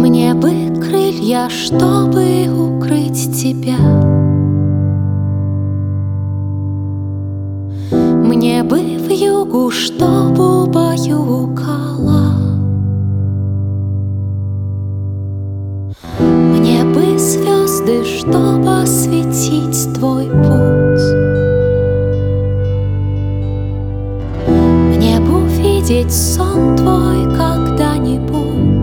Мне бы крылья, чтобы укрыть тебя. Мне бы вьюгу, чтобы убаюкала. Мне бы звезды, чтобы осветить твой путь. Мне бы увидеть сон твой когда-нибудь.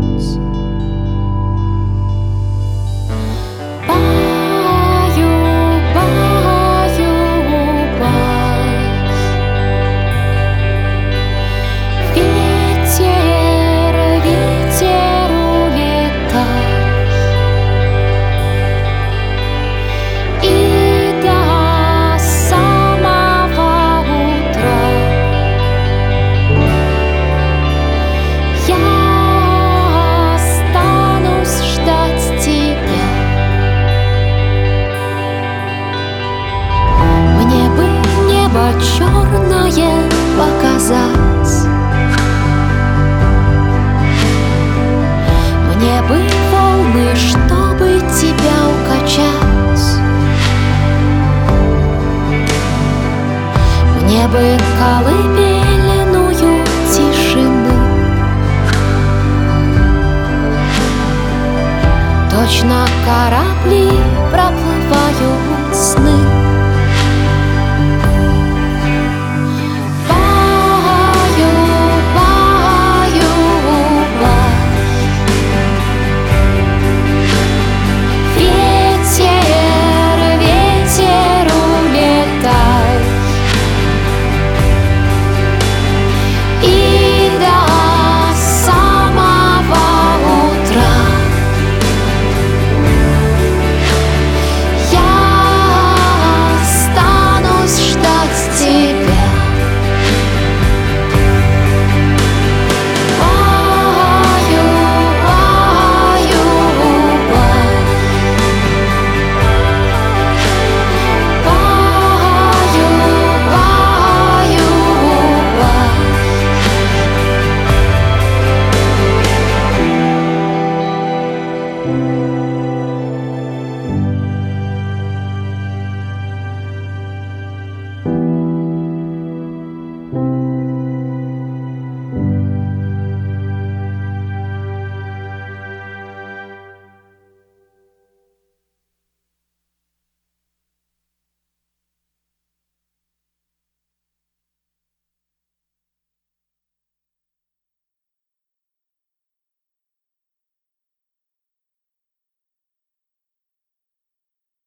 Черное показать. Мне бы волны, чтобы тебя укачать. Мне бы колыбельную тишины. Точно корабли проплывают сны.